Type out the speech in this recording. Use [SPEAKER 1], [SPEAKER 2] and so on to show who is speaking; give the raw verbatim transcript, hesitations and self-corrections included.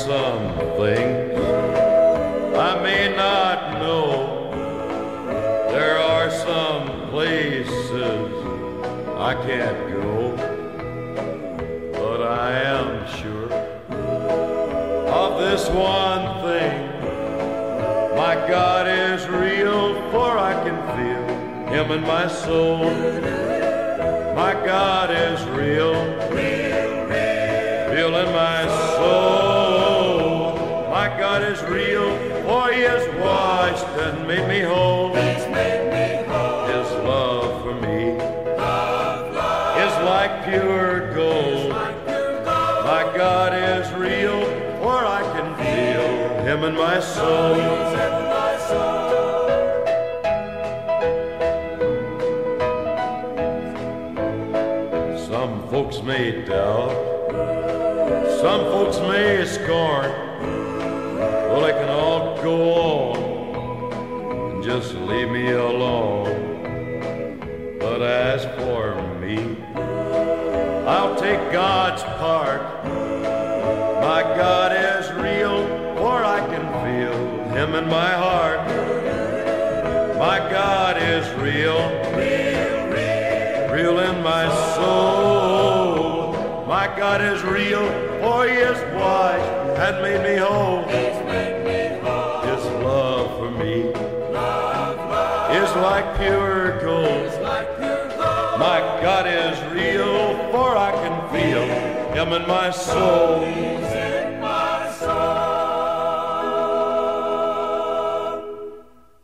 [SPEAKER 1] some things I may not know. There are some places I can't go, but I am sure of this one thing: my God is real, for I can feel Him in my soul. My God is real, real, real, real in my soul. My God is real, for He has washed and made me whole.
[SPEAKER 2] He's made me whole.
[SPEAKER 1] His love for me
[SPEAKER 2] Love, love,
[SPEAKER 1] is like pure gold.
[SPEAKER 2] like pure gold.
[SPEAKER 1] My God is real, for I can feel Him in my soul.
[SPEAKER 2] He's in my soul.
[SPEAKER 1] Some folks may doubt, some folks may scorn. Well, they can all go on and just leave me alone. But as for me, I'll take God's part. My God is real, for I can feel Him in my heart. My God is real,
[SPEAKER 2] Real, real,
[SPEAKER 1] real in my soul. My God is real, for He has washed and made me whole.
[SPEAKER 2] He's made me whole.
[SPEAKER 1] His love for me
[SPEAKER 2] Love, love,
[SPEAKER 1] is like pure gold.
[SPEAKER 2] like pure gold.
[SPEAKER 1] My God is real, for I can feel Him in my soul.
[SPEAKER 2] He's